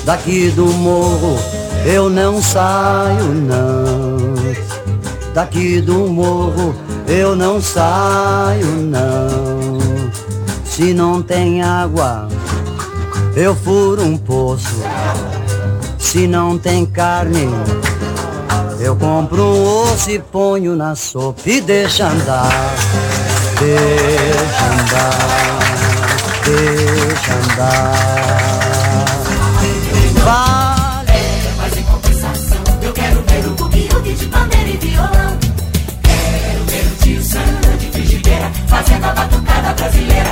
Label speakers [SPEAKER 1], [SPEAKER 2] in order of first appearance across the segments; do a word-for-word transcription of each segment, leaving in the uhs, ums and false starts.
[SPEAKER 1] Daqui do morro eu não saio não. Daqui do morro eu não saio não. Se não tem água eu furo um poço. Se não tem carne eu compro um osso e ponho na sopa e deixa andar. Deixa andar, deixa andar. Vale.
[SPEAKER 2] É, mas em compensação eu quero ver o bugue-bugue de bandeira e violão. Quero ver o tio Sam de frigideira fazendo a batucada brasileira.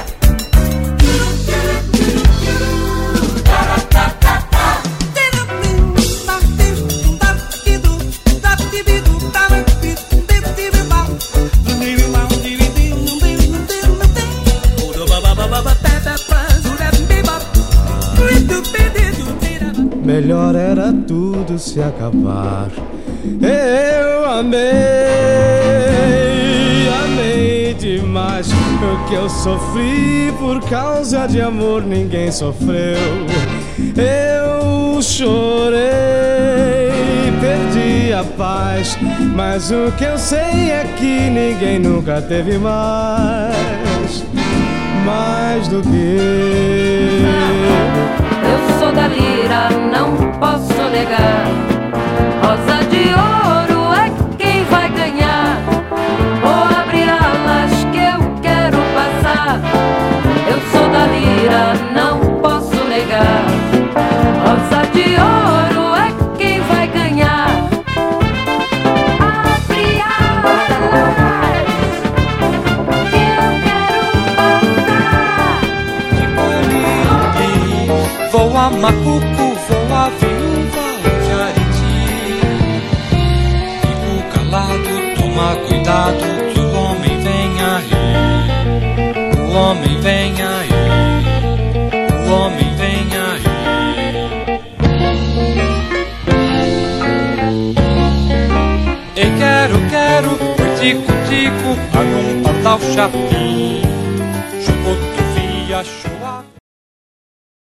[SPEAKER 3] Melhor era tudo se acabar. Eu amei, amei demais. O que eu sofri por causa de amor ninguém sofreu. Eu chorei, perdi a paz, mas o que eu sei é que ninguém nunca teve mais, mais do que eu.
[SPEAKER 4] Eu sou da lira, não posso negar. Rosa de ouro é quem vai ganhar. Vou abrir alas que eu quero passar. Eu sou da lira, não posso negar. Rosa de ouro é quem vai ganhar. Abre alas que eu quero passar.
[SPEAKER 5] Vou a Macuco, vou a viúva de Ariti. Fico calado, toma cuidado que o homem vem aí. O homem vem aí. O homem vem aí. E quero, quero, tico, tico, para um pardal chapim. Chocotovia,